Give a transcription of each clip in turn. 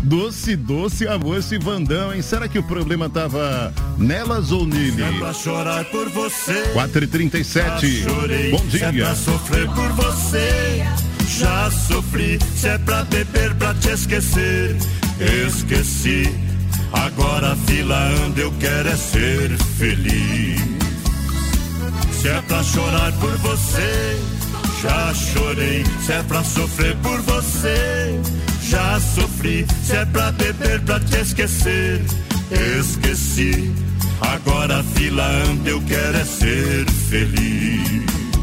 Doce amor, esse Vandão, hein? Será que o problema tava nelas ou nele? É pra chorar por você. 4h37. Bom dia. É pra sofrer por você. Já sofri. Se é pra beber, pra te esquecer. Esqueci. Agora a fila anda, eu quero é ser feliz. Se é pra chorar por você, já chorei. Se é pra sofrer por você, já sofri. Se é pra beber, pra te esquecer, esqueci. Agora a fila anda, eu quero é ser feliz.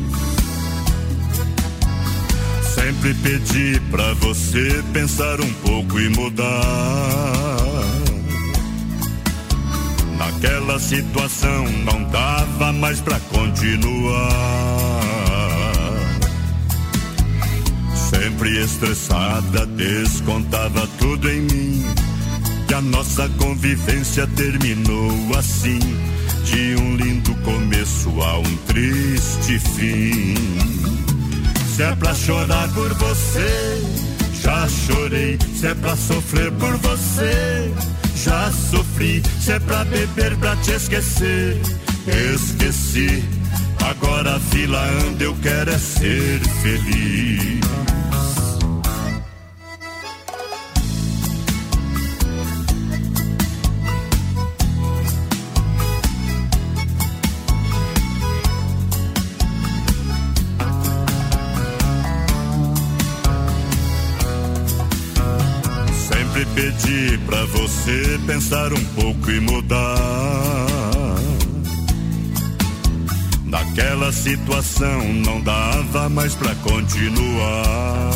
Sempre pedi pra você pensar um pouco e mudar. Naquela situação não dava mais pra continuar. Sempre estressada, descontava tudo em mim. E a nossa convivência terminou assim. De um lindo começo a um triste fim. Se é pra chorar por você, já chorei. Se é pra sofrer por você, já sofri. Se é pra beber, pra te esquecer, esqueci. Agora a fila anda, eu quero é ser feliz. Pedi pra você pensar um pouco e mudar. Naquela situação não dava mais pra continuar.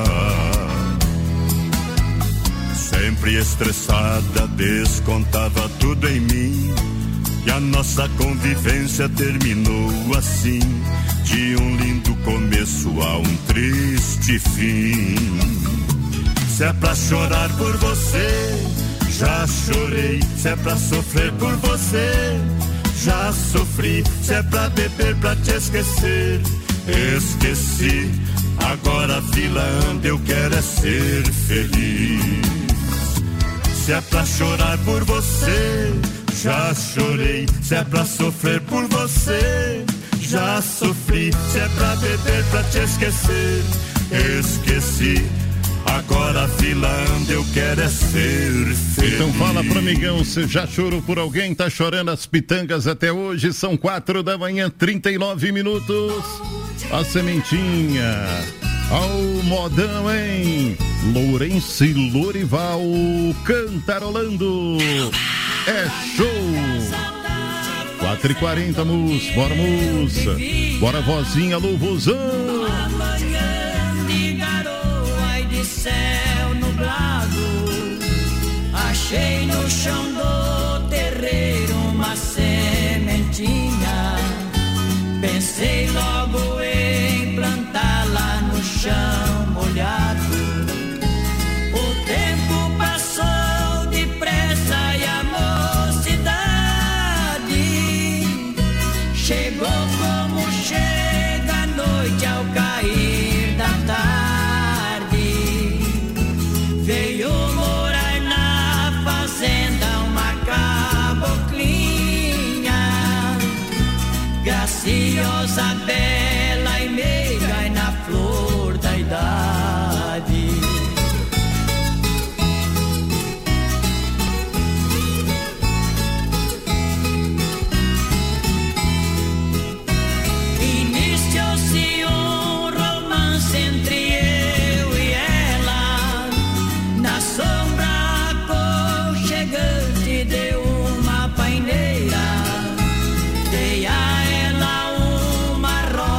Sempre estressada, descontava tudo em mim. E a nossa convivência terminou assim. De um lindo começo a um triste fim. Se é pra chorar por você, já chorei. Se é pra sofrer por você, já sofri. Se é pra beber, pra te esquecer, esqueci. Agora a fila anda, eu quero é ser feliz. Se é pra chorar por você, já chorei. Se é pra sofrer por você, já sofri. Se é pra beber, pra te esquecer, esqueci. Agora a fila anda, eu quero é ser feliz. Então fala pro amigão, você já chorou por alguém? Tá chorando as pitangas até hoje? São 4h, 39 minutos. A sementinha ao modão, hein? Lourenço e Lorival cantarolando. É show. 4h40, moço. Bora, moça. Bora, vozinha, louvozão. Céu nublado, achei no chão do terreiro uma sementinha. Pensei logo em plantá-la no chão molhado. O tempo passou depressa e a mocidade chegou como chega a noite ao cair da tarde. Veio morar na fazenda uma caboclinha, graciosa, bela e meiga e na flor da idade. Iniciou-se um romance entre eu e ela, na sombra aconchegante de uma paineira. Dei a ela uma rosa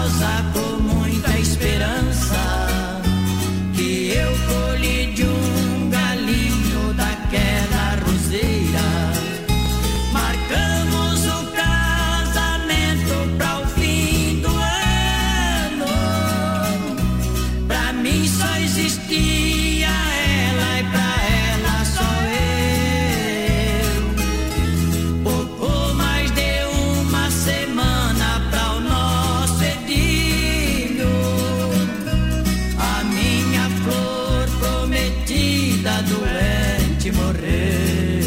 te morrer.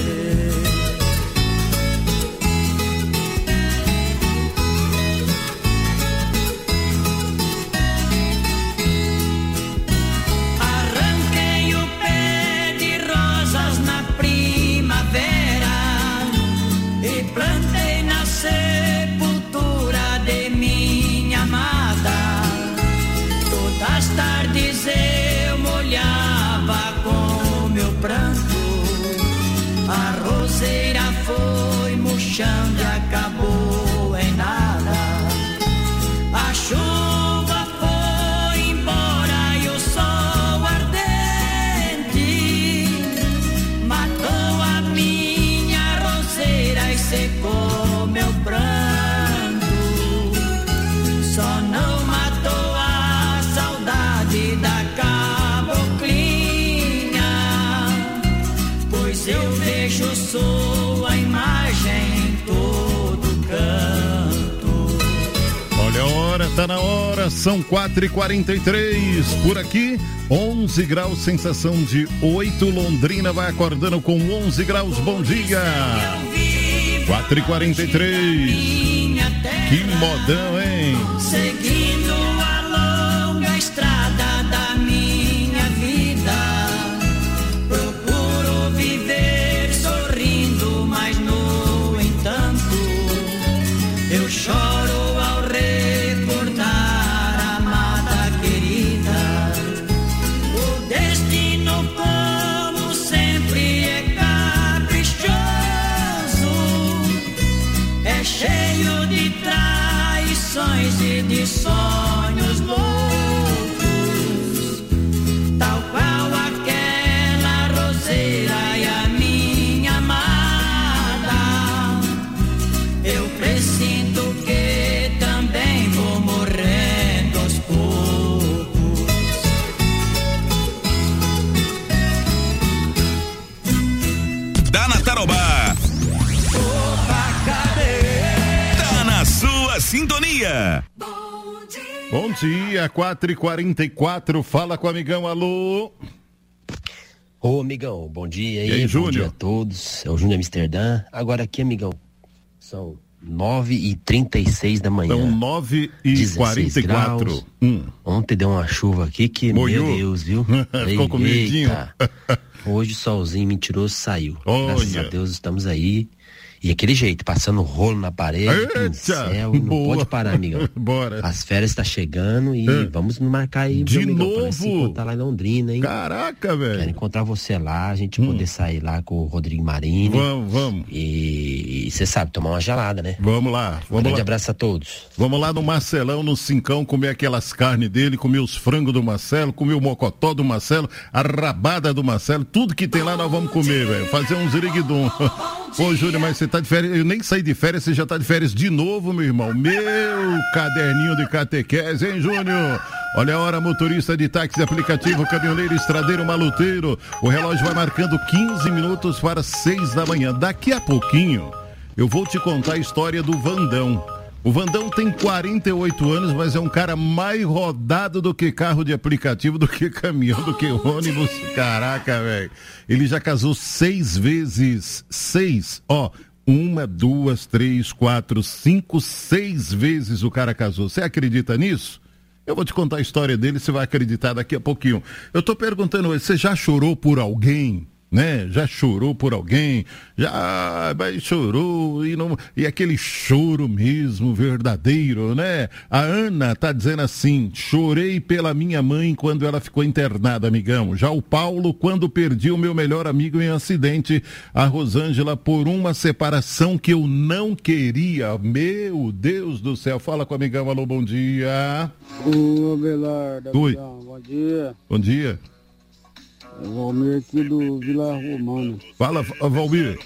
Arranquei o pé de rosas na primavera e plantei na sepultura de minha amada. Todas as tardes eu molhava com meu pranto. A roseira foi murchando e acabou em nada. A chuva foi embora e o sol ardente matou a minha roseira e secou meu pranto. Só não matou a saudade da caboclinha, pois eu vejo sua imagem em todo canto. Olha a hora, tá na hora, são 4h43. Por aqui, 11 graus, sensação de 8. Londrina vai acordando com 11 graus. Bom dia. 4h43. Que modão, hein? Seguindo a longa estrada da minha vida, procuro viver sorrindo, mas no entanto eu choro ao recordar a amada querida. O destino, como sempre, é caprichoso, é cheio de traições e de sonhos loucos, tal qual aquela roseira e a minha amada. Eu presinto que também vou morrendo aos poucos. Tá na Tarobá. Opa, cadê? Tá na sua sintonia. Bom dia, 4h44. Fala com o amigão, alô. Ô, amigão, bom dia E aí, bom Júnior? dia a todos. É o Júnior Amsterdã. Agora aqui, amigão, são 9h36 da manhã. São 16 9h44. graus. Ontem deu uma chuva aqui que, Molhou? meu Deus, viu? Ficou com medinho? Eita. Hoje o solzinho mentiroso saiu. Olha. Graças a Deus estamos aí. E aquele jeito, passando rolo na parede, Eita, pincel, e não boa. pode parar, amigão. Bora. As férias tá chegando e vamos marcar aí, De meu amigão, pra nós se novo? encontrar lá em Londrina, hein? Caraca, Quero velho. encontrar você lá, a gente poder sair lá com o Rodrigo Marini. Vamos. E você sabe, tomar uma gelada, né? Vamos lá. Um grande abraço a todos. Vamos lá no Marcelão, no Cincão, comer aquelas carnes dele, comer os frangos do Marcelo, comer o mocotó do Marcelo, a rabada do Marcelo, tudo que tem lá nós vamos comer, velho. Fazer um ziriguidum. Ô, Júnior, mas você tá de férias, eu nem saí de férias, você já tá de férias de novo, meu irmão. Meu caderninho de catequese, hein, Júnior? Olha a hora, motorista de táxi, aplicativo, caminhoneiro, estradeiro, maluteiro. O relógio vai marcando 15 minutos para 6 da manhã. Daqui a pouquinho, eu vou te contar a história do Vandão. O Vandão tem 48 anos, mas é um cara mais rodado do que carro de aplicativo, do que caminhão, do que ônibus. Caraca, velho. Ele já casou 6 vezes. 6. Ó, 1, 2, 3, 4, 5, 6 vezes o cara casou. Você acredita nisso? Eu vou te contar a história dele, você vai acreditar daqui a pouquinho. Eu tô perguntando hoje, você já chorou por alguém? Né? Já chorou por alguém? Já chorou e aquele choro mesmo verdadeiro, né? A Ana tá dizendo assim: chorei pela minha mãe quando ela ficou internada, amigão. Já o Paulo, quando perdi o meu melhor amigo em um acidente. A Rosângela, por uma separação que eu não queria. Meu Deus do céu. Fala com o amigão, alô, bom dia. Ô, Belardo, Oi. bom dia. Bom dia. É o Valmir aqui do Vila Romana. Fala, Valmir.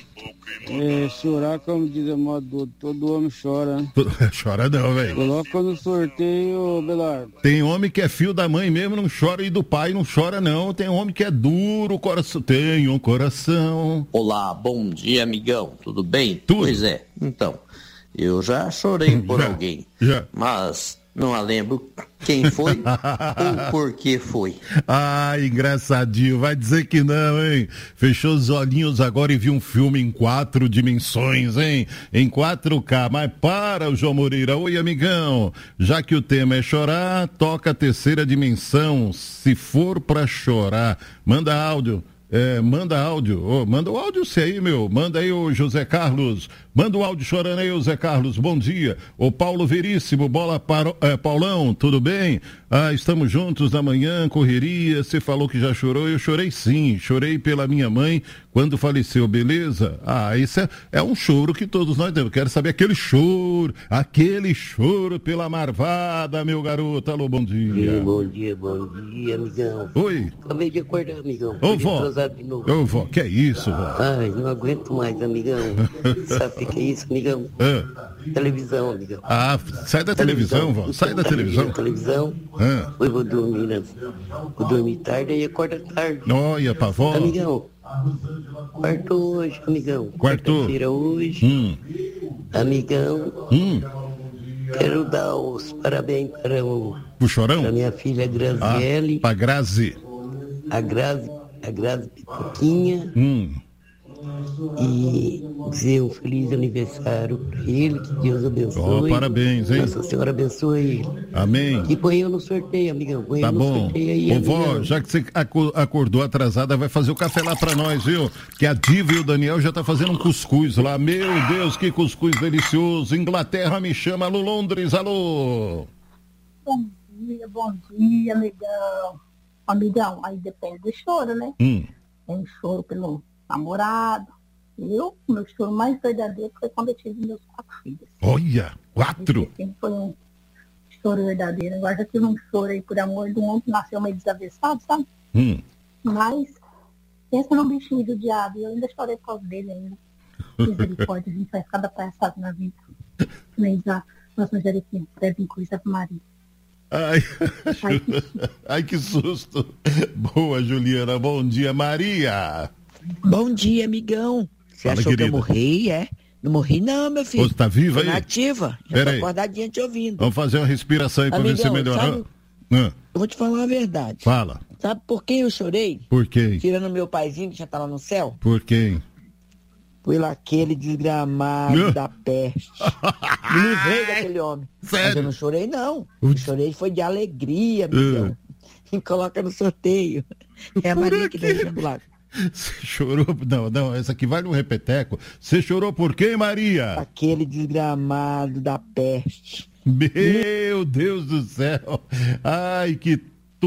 Chorar, como diz a moda, todo homem chora, né? Chora não, velho. Coloca no sorteio, Belardo. Tem homem que é filho da mãe mesmo, não chora, e do pai não chora não. Tem homem que é duro, o coração tem um coração. Olá, bom dia, amigão. Tudo bem? Tudo. Pois é. Então, eu já chorei por alguém. Já. Mas Não a lembro quem foi ou por que foi. Engraçadinho, vai dizer que não, hein? Fechou os olhinhos agora e viu um filme em 4 dimensões, hein? Em 4K, mas para, o João Moreira. Oi, amigão, já que o tema é chorar, toca a terceira dimensão, se for pra chorar. Manda áudio. Manda áudio, manda o áudio você aí, meu, manda aí o José Carlos, manda o áudio chorando aí, o Zé Carlos, bom dia, o Paulo Veríssimo, bola para, Paulão, tudo bem? Estamos juntos na manhã, correria, você falou que já chorou, eu chorei sim, chorei pela minha mãe quando faleceu, beleza? Esse é um choro que todos nós temos, quero saber aquele choro pela marvada, meu garoto, alô, bom dia. Bom dia, amigão. Oi. Acabei de acordar, amigão. Ô, vó. Ô, vó, que é isso, vó? Não aguento mais, amigão. Sabe o que é isso, amigão? Televisão, amigão. Sai da televisão, vó. Sai da televisão. Televisão. Hoje vou dormir, né? Vou dormir tarde e acorda tarde. Olha, pra vó. Amigão. Quartou hoje, amigão. Quartou. Quarta-feira hoje. Amigão. Quero dar os parabéns para o Chorão? Para minha filha Graziele. Pra Grazi. A Grazi Pitoquinha. E dizer um feliz aniversário para ele, que Deus abençoe. Parabéns, hein? Nossa Senhora abençoe ele. Amém. E põe eu no sorteio, amigão. Põe tá eu no bom. Sorteio aí, Ô, vó, já que você acordou atrasada, vai fazer o café lá pra nós, viu? Que a Diva e o Daniel já tá fazendo um cuscuz lá. Meu Deus, que cuscuz delicioso. Inglaterra me chama, alô, Londres, alô. Bom dia, amigão. Amigão, aí depende do choro, né? Tem choro pelo namorado. Meu choro mais verdadeiro foi quando eu tive meus 4 filhos. Olha, 4? Sempre foi um choro verdadeiro. Agora já tive um choro aí por amor do mundo que nasceu meio desavessado, sabe? Mas pensa num bichinho do diabo. Eu ainda chorei por causa dele ainda. Misericórdia, a gente vai ficar da palhaçada na vida. Nem já nossa Angeliquinha, deve incluir a Maria. Ai, que susto. Boa, Juliana, bom dia, Maria. Bom dia, amigão. Você achou querida. que eu morri, é? Não morri não, meu filho. Você tá viva aí? Nativa. Já tô acordadinha te ouvindo. Vamos fazer uma respiração aí pra ver se melhorou. Eu vou te falar a verdade. Fala. Sabe por quem eu chorei? Por quem? Tirando meu paizinho que já tá lá no céu. Por quem? Por aquele desgramado da peste. Me livrei daquele homem. Sério? Mas eu não chorei, não. Eu chorei foi de alegria, amigão. Me coloca no sorteio. É a Maria que deixa do lado. Você chorou? Não, essa aqui vai no repeteco. Você chorou por quem, Maria? Aquele desgramado da peste. Meu Deus do céu. Ai, que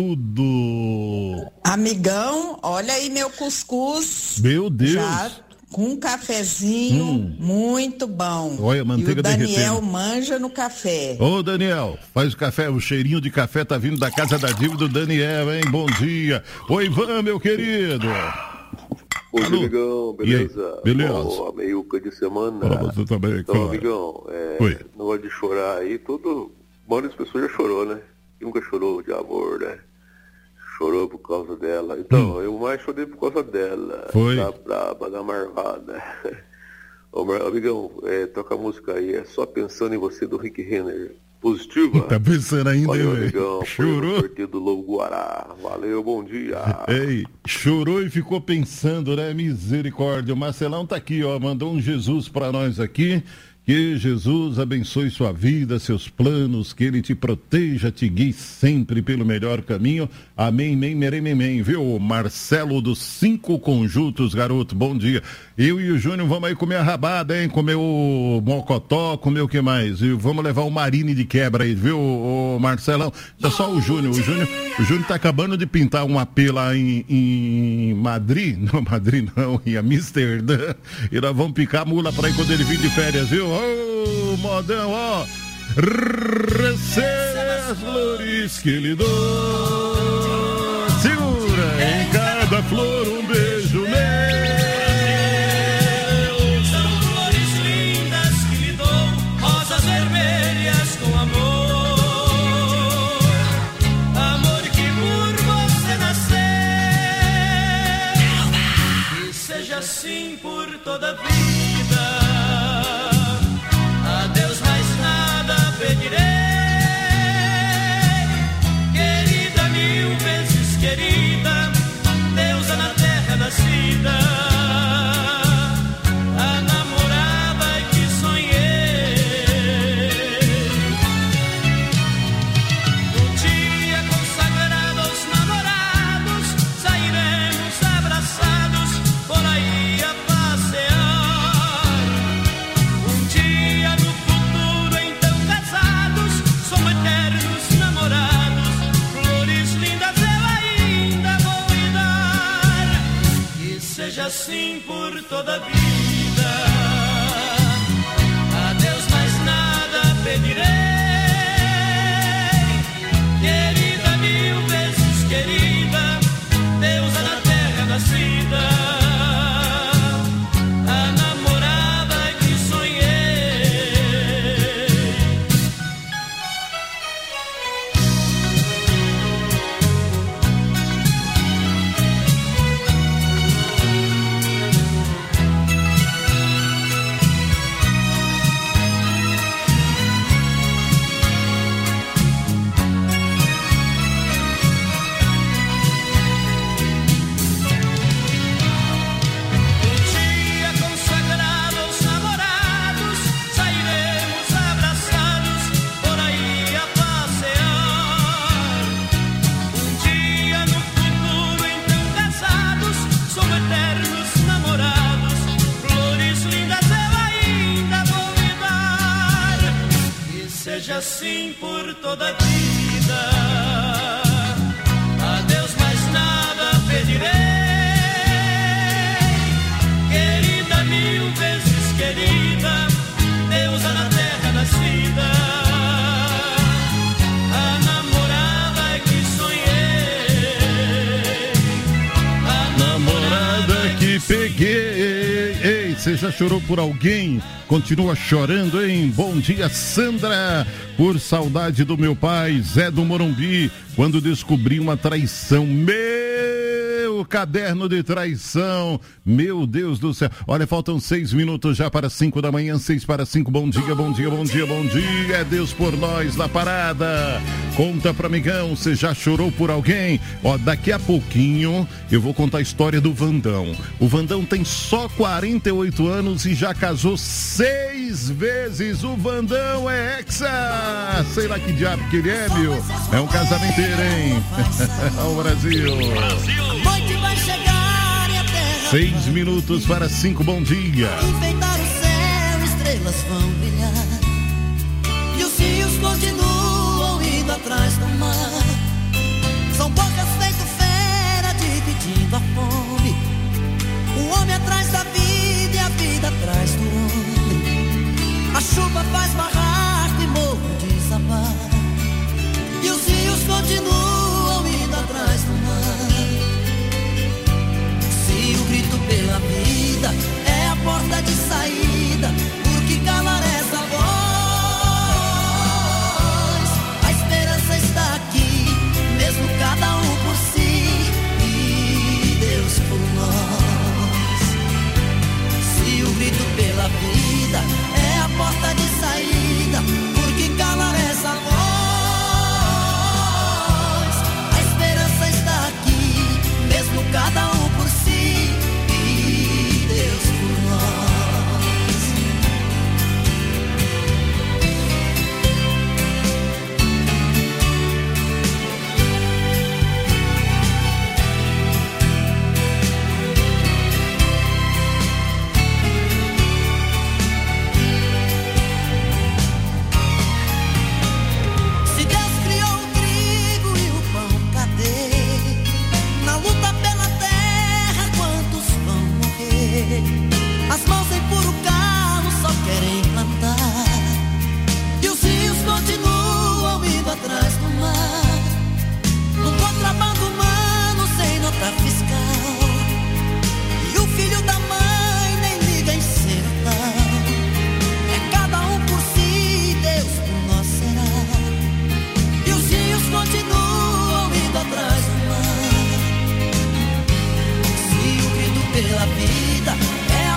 tudo. Amigão, olha aí meu cuscuz. Meu Deus. Já com um cafezinho muito bom. Olha, manteiga derretendo. E o Daniel manja no café. Ô, Daniel, faz o café, o cheirinho de café tá vindo da casa da Diva do Daniel, hein? Bom dia. Oi, Ivan, meu querido. Bom dia, amigão, beleza? Beleza. Meiuca de semana. Você também, então, cara. amigão, não gosto de chorar aí, muitas pessoas já chorou, né? E nunca chorou de amor, né? Chorou por causa dela. Então, eu mais chorei por causa dela. Foi? Da braba, da marvada. Ô, amigão, toca a música aí, é Só Pensando em Você, do Rick Renner. Positiva? Tá pensando ainda, hein, amigão? Chorou? Do Lobo Guará. Valeu, bom dia. Ei, chorou e ficou pensando, né? Misericórdia. O Marcelão tá aqui, ó, mandou um Jesus pra nós aqui. Que Jesus abençoe sua vida, seus planos, que Ele te proteja, te guie sempre pelo melhor caminho. Amém, amém, viu? Marcelo dos 5 Conjuntos, garoto, bom dia. Eu e o Júnior vamos aí comer a rabada, hein? Comer o mocotó, comer o que mais? E vamos levar o marine de quebra aí, viu, o Marcelão? Tá só o Júnior. O Júnior tá acabando de pintar um AP lá em Madrid. Não, Madrid não, em Amsterdã. E nós vamos picar a mula pra ir quando ele vir de férias, viu? Ô, modão, ó. Receba as flores que lhe dou. Segura em cada flor um beijo meu. São flores lindas que lhe dou, rosas vermelhas com amor. Amor que por você nasceu. E seja assim por toda a vida. A Deus mais nada pedirei. seja assim por toda a vida. A Deus mais nada pedirei, querida, mil vezes querida, deusa na terra nascida. Assim por toda a vida, a Deus mais nada pedirei, querida, mil vezes querida, deusa na terra nascida, a namorada que sonhei, a namorada que peguei. Ei, você já chorou por alguém? Continua chorando, hein? Bom dia, Sandra. Por saudade do meu pai, Zé do Morumbi, quando descobri uma traição. Meu caderno de traição. Meu Deus do céu. Olha, faltam 6 minutos já para 5 da manhã, 6 para 5. Bom dia, bom dia, bom dia, bom dia. É Deus por nós na parada. Conta pra amigão, você já chorou por alguém? Ó, daqui a pouquinho eu vou contar a história do Vandão. O Vandão tem só 48 anos e já casou 6 vezes. O Vandão é hexa. Sei lá que diabo que ele é, meu. É um casamenteiro, hein? Ao Brasil. Noite vai chegar e a terra 6 minutos para 5, bom dia. Enfeitar o céu, estrelas vão brilhar e os rios continuam indo atrás do mar. São bocas feito fera dividindo a fome. O homem atrás da vida e a vida atrás do homem. A chuva faz barraco e morro desabar e os rios continuam indo atrás do mar. Se o grito pela vida é a porta de saída, por que calar essa voz? A esperança está aqui, mesmo cada um por si e Deus por nós. Se o grito pela vida é a porta de saída, por que calar essa voz? A esperança está aqui, mesmo cada um por si e Deus por nós. Se Deus criou o trigo e o pão, cadê? Na luta pela terra, quantos vão morrer? As mãos em puro carro só querem plantar e os rios continuam indo atrás do mar. Um contrabando humano sem nota fiscal e o filho da mãe nem liga em ser tal. É cada um por si, Deus por nós será. E os rios continuam indo atrás do mar. Se o grito pela vida é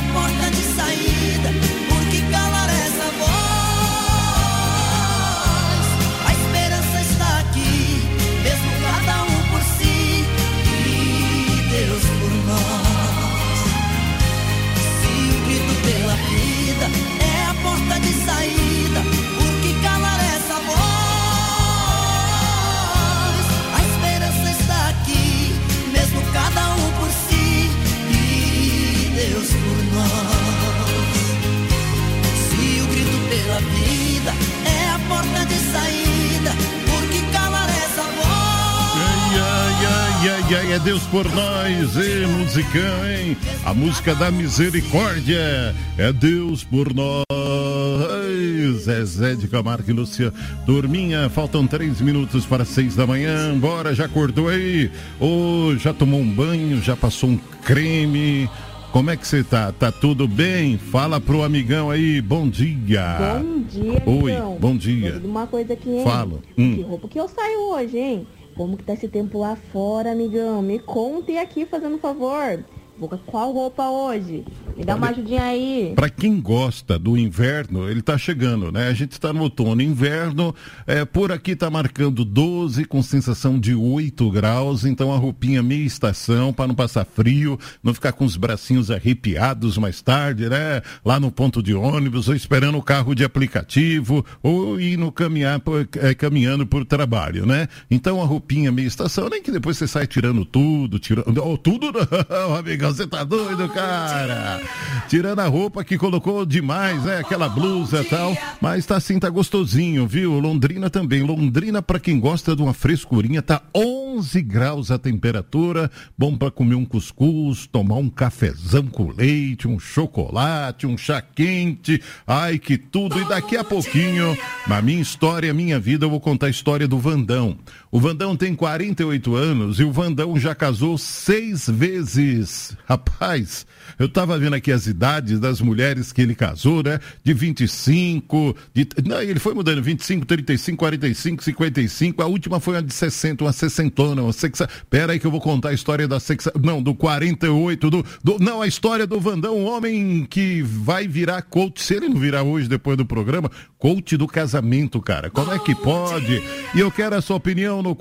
Deus por nós, e musicão, hein? A música da misericórdia, é Deus por nós. Zezé de Camargo e Lúcia Turminha, faltam 3 minutos para 6 da manhã, bora, já acordou aí? Ou já tomou um banho, já passou um creme? Como é que você tá? Tá tudo bem? Fala pro amigão aí, bom dia. Bom dia, amigão. Oi, bom dia. Uma coisa aqui, hein? Fala. Que roupa que eu saio hoje, hein? Como que tá esse tempo lá fora, amigão? Me contem aqui, fazendo um favor. Vou com qual roupa hoje? Me dá uma ajudinha aí. Para quem gosta do inverno, ele tá chegando, né? A gente está no outono e inverno, por aqui tá marcando 12 com sensação de 8 graus, então a roupinha meia estação para não passar frio, não ficar com os bracinhos arrepiados mais tarde, né? Lá no ponto de ônibus, ou esperando o carro de aplicativo, ou indo caminhando por trabalho, né? Então a roupinha meia estação, nem que depois você sai tirando tudo, tudo não, amigão, você tá doido, cara? Tirando a roupa que colocou demais, né? Aquela blusa e tal, mas tá assim, tá gostosinho, viu? Londrina também. Londrina, pra quem gosta de uma frescurinha, tá 11 graus a temperatura, bom pra comer um cuscuz, tomar um cafezão com leite, um chocolate, um chá quente, ai que tudo. E daqui a pouquinho, na minha história, minha vida, eu vou contar a história do Vandão. O Vandão tem 48 anos e o Vandão já casou 6 vezes. Rapaz, eu tava vendo aqui as idades das mulheres que ele casou, né? De 25, não, ele foi mudando, 25, 35, 45, 55, a última foi uma de 60, uma sessentona, pera aí que eu vou contar a história da do 48, não, a história do Vandão, um homem que vai virar coach, se ele não virar hoje depois do programa, coach do casamento, cara, como é que pode? E eu quero a sua opinião no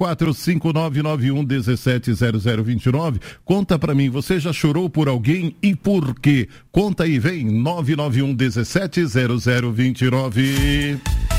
45991170029, conta pra mim, você já chorou por alguém e por quê? Conta aí, vem, 991170029.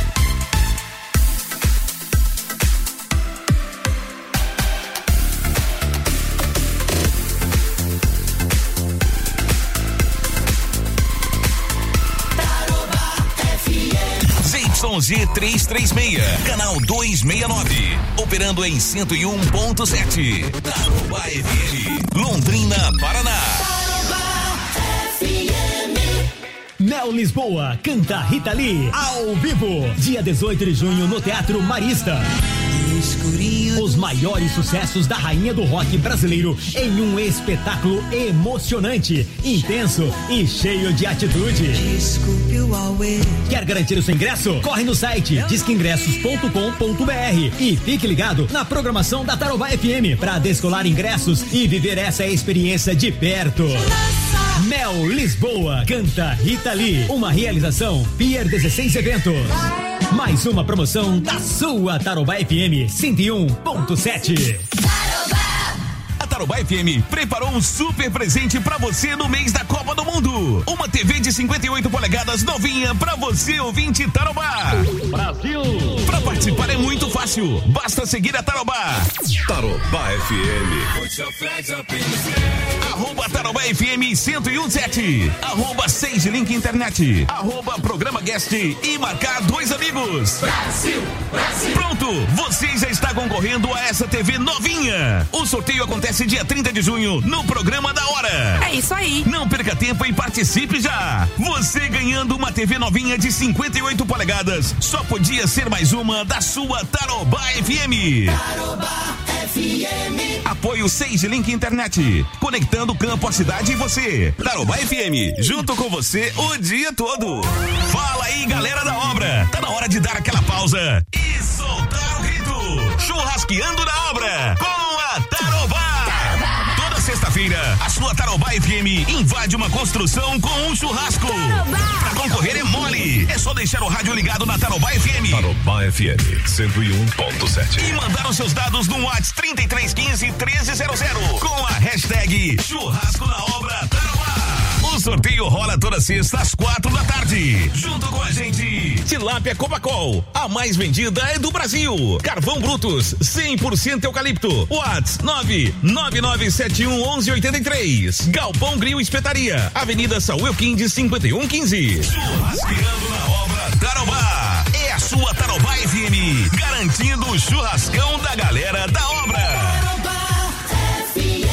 ZYG 336, canal 269, operando em 101.7, Tarobá FM, Londrina, Paraná. Mel Lisboa, canta Rita Lee, ao vivo, dia 18 de junho no Teatro Marista. Os maiores sucessos da rainha do rock brasileiro em um espetáculo emocionante, intenso e cheio de atitude. Quer garantir o seu ingresso? Corre no site disqueingressos.com.br e fique ligado na programação da Tarobá FM para descolar ingressos e viver essa experiência de perto. Mel Lisboa, canta Rita Lee, uma realização Pier 16 Eventos. Mais uma promoção da sua Tarobá FM 101.7. A Tarobá FM preparou um super presente pra você no mês da Copa do Mundo. Uma TV de 58 polegadas novinha pra você, ouvinte Tarobá. Brasil! Pra participar é muito fácil. Basta seguir a Tarobá. Tarobá FM. @ Tarobá FM 1017. @ 6 Link Internet. @ Programa Guest e marcar 2 amigos. Brasil, Brasil. Pronto, você já está concorrendo a essa TV novinha. O sorteio acontece dia 30 de junho no programa da hora. É isso aí. Não perca tempo e participe já. Você ganhando uma TV novinha de 58 polegadas. Só podia ser mais uma da sua Tarobá FM. Tarobá FM. Apoio 6 Link Internet. Conectando o campo, a cidade e você. Tarobá FM, junto com você o dia todo. Fala aí, galera da obra. Tá na hora de dar aquela pausa e soltar o grito. Churrasqueando na obra com a Tarobá. Toda sexta-feira, a sua Tarobá FM invade uma construção com um churrasco. Pra concorrer é mole. É só deixar o rádio ligado na Tarobá FM. Tarobá FM 101.7. E mandar os seus dados no WhatsApp 3315-1300 com a hashtag Churrasco na Obra Tarobá. O sorteio rola toda sexta às 4 da tarde. Junto com a gente, Tilápia Copacol, a mais vendida é do Brasil. Carvão Brutus, 100% eucalipto. WhatsApp 999711183. Galpão Grill Espetaria, Avenida Saúl Elquinde 5115. Churrasqueando na Obra Tarobá. É a sua Tarobá FM, garantindo o churrascão da galera da obra. Tarobá FM.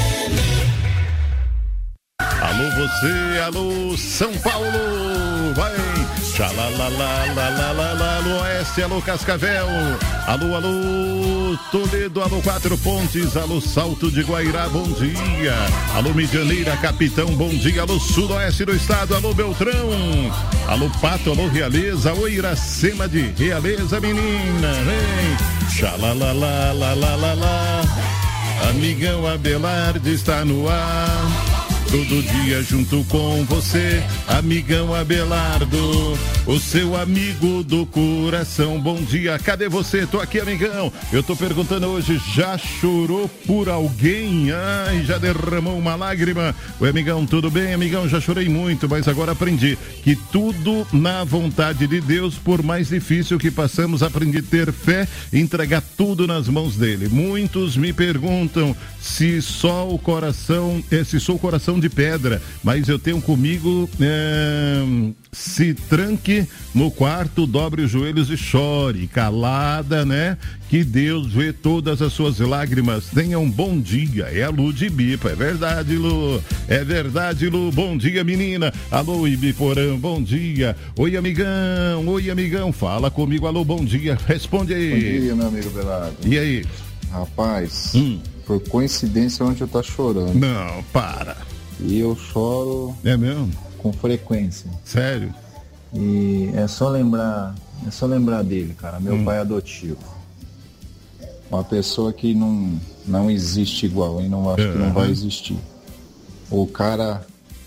Alô você, alô São Paulo, vai. Xalalalalalalala, alô Oeste, alô Cascavel, alô, alô Toledo, alô Quatro Pontes, alô Salto de Guairá, bom dia. Alô Medianeira, Capitão, bom dia. Alô Sudoeste do Estado, alô Beltrão, alô Pato, alô Realeza, alô Iracema de Realeza, menina, vem. Xalalalalalalala, amigão Abelardo está no ar. Todo dia junto com você, amigão Abelardo, o seu amigo do coração. Bom dia, cadê você? Tô aqui, amigão. Eu tô perguntando hoje, já chorou por alguém? Ai, já derramou uma lágrima? Oi, amigão, tudo bem? Amigão, já chorei muito, mas agora aprendi que tudo na vontade de Deus, por mais difícil que passamos, aprendi a ter fé e entregar tudo nas mãos dele. Muitos me perguntam se sou coração de pedra, mas eu tenho comigo, se tranque no quarto, dobre os joelhos e chore, calada, né? Que Deus vê todas as suas lágrimas. Tenha um bom dia. É a Lu de Bipa, é verdade, Lu. É verdade, Lu. Bom dia, menina. Alô, Ibiporã, bom dia. Oi, amigão. Fala comigo, alô, bom dia. Responde aí. Bom dia, meu amigo Belardo. E aí? Rapaz, por coincidência ontem eu tô chorando. Não, para. E eu choro. É mesmo? Com frequência. Sério? E é só lembrar dele, cara, meu pai adotivo. Uma pessoa que não existe igual, e não acho que não vai existir. O cara...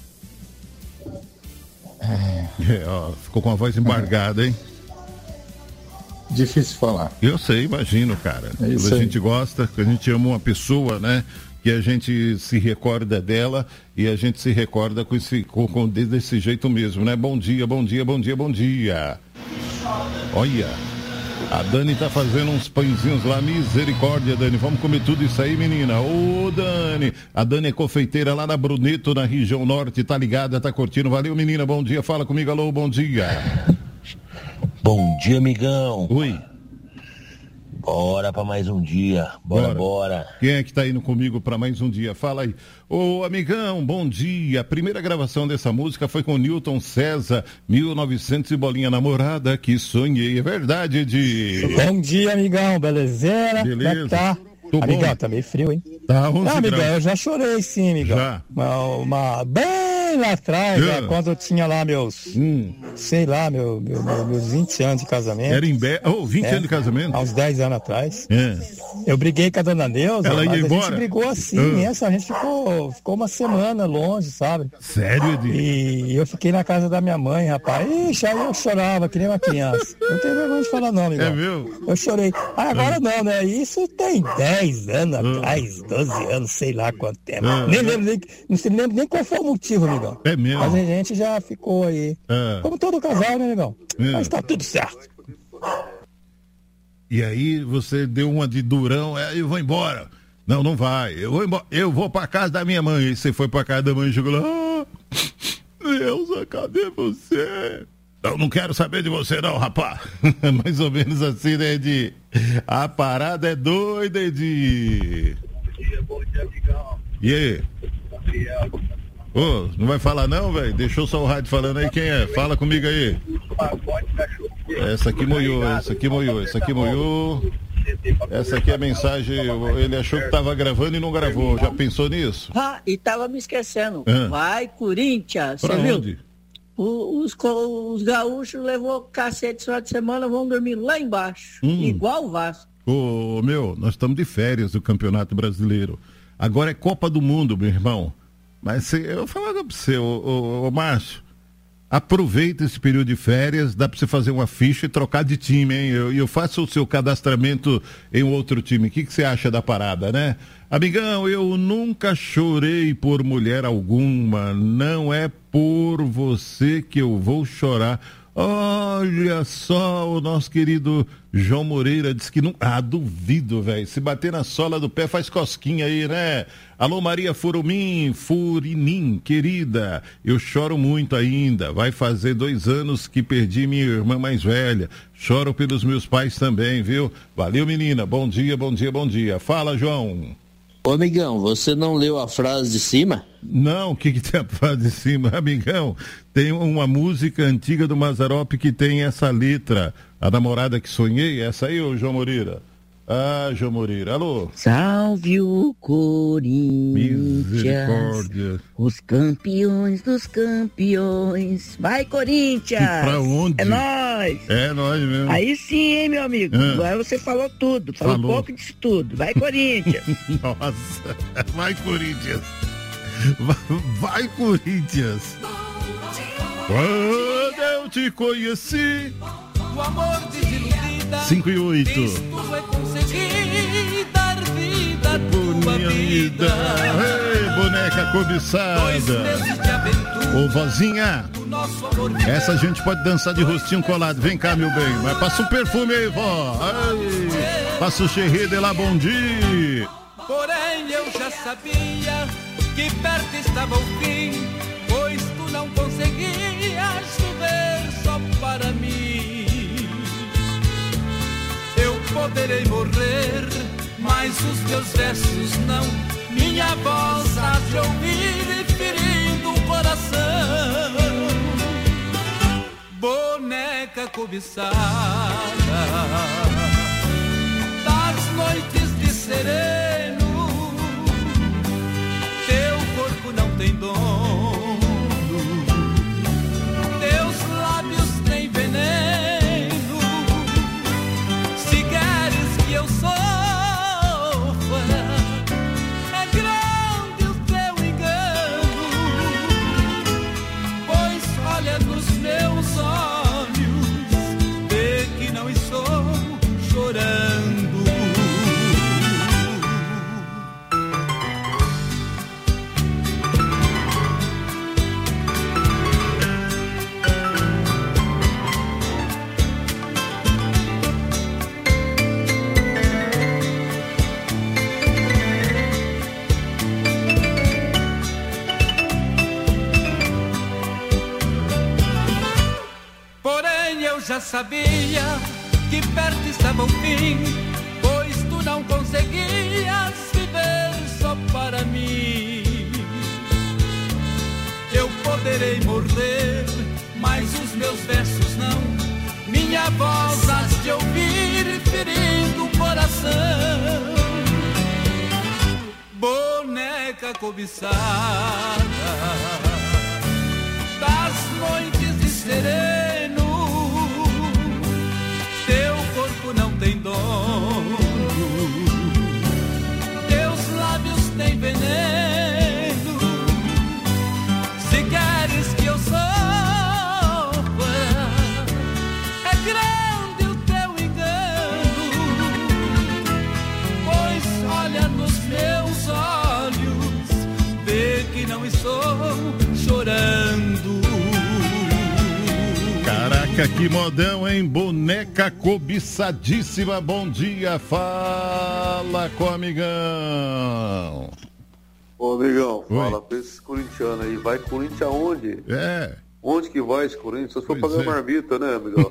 ficou com a voz embargada, hein? Difícil falar. Eu sei, imagino, cara. É Quando a gente gosta, que a gente ama uma pessoa, né? Que a gente se recorda dela e a gente se recorda desse jeito mesmo, né? Bom dia. Olha, a Dani tá fazendo uns pãezinhos lá, misericórdia, Dani. Vamos comer tudo isso aí, menina. Ô, Dani. A Dani é confeiteira lá na Bruneto, na região norte, tá ligada, tá curtindo. Valeu, menina, bom dia. Fala comigo, alô, bom dia. Bom dia, amigão. Oi. Bora pra mais um dia. Bora. Quem é que tá indo comigo pra mais um dia? Fala aí. Ô, amigão, bom dia. A primeira gravação dessa música foi com Newton César, 1900 e bolinha namorada que sonhei. É verdade, Edi? Bom dia, amigão. Belezeira? Beleza. Como é que tá? Tô amigão, bom. tá meio frio, hein? Tá 11 amigão, graus. eu já chorei sim, amigão. Já? Bem lá atrás, né, quando eu tinha lá meus, sei lá, meus 20 anos de casamento. Era em 20 anos de casamento? Há uns 10 anos atrás. É. Eu briguei com a dona Neuza, ela mas ia a embora? gente brigou assim, a gente ficou uma semana longe, sabe? Sério, Edi? E eu fiquei na casa da minha mãe, rapaz. Ixi, aí eu chorava que nem uma criança. Eu não tenho vergonha de falar não, amigão. É meu? Eu chorei. Agora não, né? Isso tem 10 anos atrás, 12 anos, sei lá quanto tempo. Nem lembro, não se lembra nem qual foi o motivo, amigão. É mesmo? Mas a gente já ficou aí. Como todo casal, né, amigão? Mas tá tudo certo. E aí você deu uma de durão, eu vou embora. Não vai. Eu vou embora. Eu vou pra casa da minha mãe. E você foi pra casa da mãe e chegou lá. Elza, cadê você? Não quero saber de você não, rapaz. Mais ou menos assim, né, Edi? A parada é doida, Edi. Bom dia, amigão. E aí? Ô, não vai falar não, velho? Deixou só o rádio falando aí, quem é? Fala comigo aí. Essa aqui moiou. Essa aqui é a mensagem, ele achou que tava gravando e não gravou. Já pensou nisso? E tava me esquecendo. Vai, Corinthians. Pra onde? Os gaúchos levou cacete esse final de semana, vão dormir lá embaixo. Igual o Vasco. Ô, nós estamos de férias do Campeonato Brasileiro. Agora é Copa do Mundo, meu irmão. Mas eu vou falar pra você, ô Márcio, aproveita esse período de férias, dá pra você fazer uma ficha e trocar de time, hein? Eu faço o seu cadastramento em outro time. O que você acha da parada, né? Amigão, eu nunca chorei por mulher alguma, não é por você que eu vou chorar. Olha só, o nosso querido João Moreira disse que não... duvido, velho. Se bater na sola do pé faz cosquinha aí, né? Alô, Maria Furinim, querida. Eu choro muito ainda. Vai fazer 2 anos que perdi minha irmã mais velha. Choro pelos meus pais também, viu? Valeu, menina. Bom dia. Fala, João. Ô, amigão, você não leu a frase de cima? Não, o que tem a frase de cima, amigão? Tem uma música antiga do Mazzaropi que tem essa letra, A Namorada que Sonhei, essa aí, ô João Moreira? Ah, João Moreira, alô? Salve o Corinthians, misericórdia, os campeões dos campeões. Vai, Corinthians! Pra onde? É nóis! É nóis mesmo. Aí sim, hein, meu amigo? Agora você falou tudo, falou um pouco disso tudo. Vai, Corinthians! Nossa, vai, Corinthians! Vai, Corinthians! Quando eu te conheci, o amor desiludida, 5 e 8. Isto é conseguir dar vida à tua vida. Ei, boneca cobiçada. Ô, vozinha, essa a gente pode dançar de rostinho colado. Vem cá, meu bem. Mas passa um perfume aí, vó. Ai, passa o Cherry de lá, bom dia. Porém eu já sabia que perto estava o fim, pois tu não conseguias chover só para mim. Eu poderei morrer, mas os teus versos não. Minha voz há de ouvir ferindo o coração. Boneca cobiçada das noites de sereno, teu corpo não tem dono, teus lábios têm veneno. Se queres que eu sofra, é grande o teu engano, pois olha nos meus olhos, vê que não estou chorando. Já sabia que perto estava o fim, pois tu não conseguias viver só para mim. Eu poderei morrer, mas os meus versos não. Minha voz has de ouvir ferindo o coração. Boneca cobiçada das noites de sereno, teu corpo não tem dono, teus lábios têm veneno. Se queres que eu sofra, é grande o teu engano, pois olha nos meus olhos, vê que não estou chorando. Caraca, que modão, hein? Boneca cobiçadíssima, bom dia, fala com o amigão. Ô, amigão, fala pra esses corintianos aí, vai Corinthians aonde? É. Onde que vai esse Corinthians? Só se for pagar marmita, né, amigão?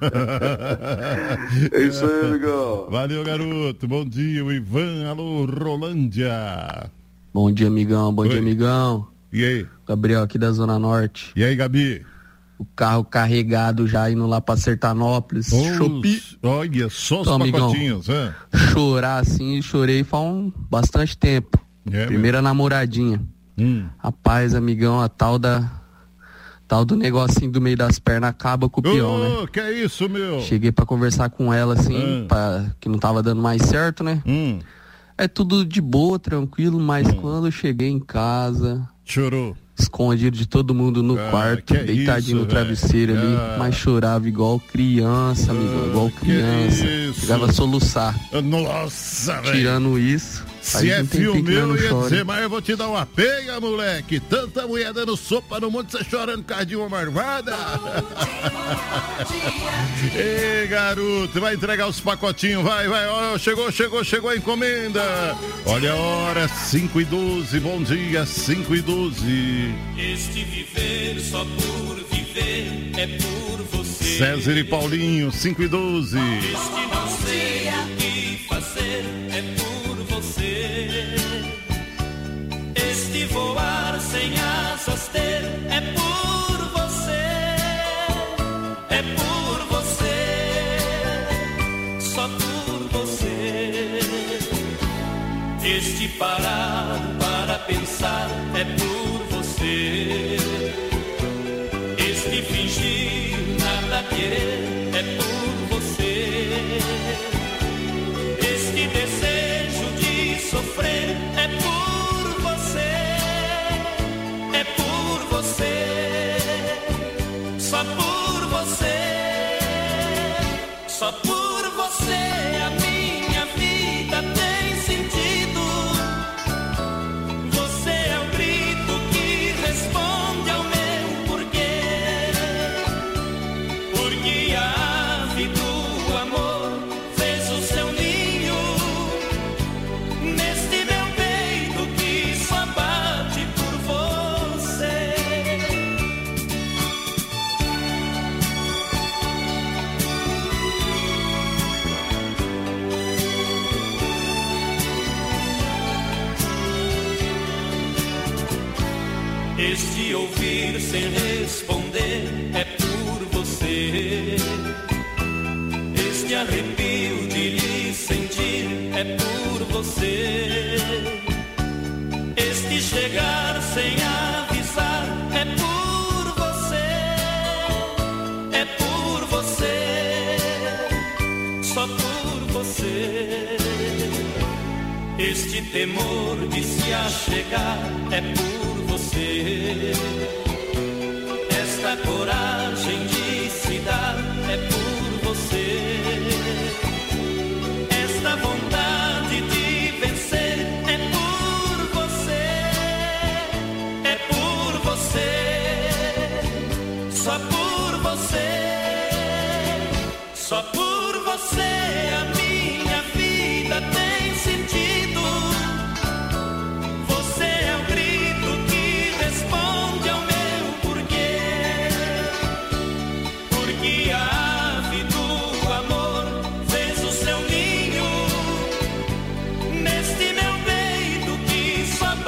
É isso aí, amigão. Valeu, garoto, bom dia, o Ivan, alô, Rolândia. Bom dia, amigão, bom dia, amigão. E aí? Gabriel aqui da Zona Norte. E aí, Gabi? O carro carregado já indo lá pra Sertanópolis. Chopi. Olha, só os então, pacotinhos, amigão, chorar assim, chorei faz bastante tempo. Primeira namoradinha. Rapaz, amigão, a tal do negocinho do meio das pernas acaba com o peão, né? Que é isso, meu? Cheguei pra conversar com ela assim, que não tava dando mais certo, né? É tudo de boa, tranquilo, mas quando eu cheguei em casa... Chorou. Escondido de todo mundo no quarto, deitadinho no travesseiro ali, mas chorava igual criança, amigo, igual criança. Chegava a soluçar. Nossa, velho. Tirando isso, se é filme meu, ia dizer, mas eu vou te dar uma pega, moleque. Tanta mulher dando sopa no mundo, você chorando por causa de uma marvada. Ei, garoto, vai entregar os pacotinhos, vai. Ó, chegou a encomenda. Olha a hora, 5:12, bom dia, 5:12. Este viver só por viver é por você. César e Paulinho, 5:12. Este não sei o que fazer é por você. Este voar sem asas ter é por você, é por você, só por você. Este parar para pensar é por você. Este fingir nada querer é por você. Este desejo de sofrer é por você, é por você, só por você, só por você a minha vida tem sentido. Você é o grito que responde ao meu porquê, porque a ave do amor fez o seu ninho neste meu peito que só bate por você. Este ouvir sem responder é por você. Este arrepio de lhe sentir é por você. Este chegar sem avisar é por você, é por você, só por você. Este temor de se achegar é por você.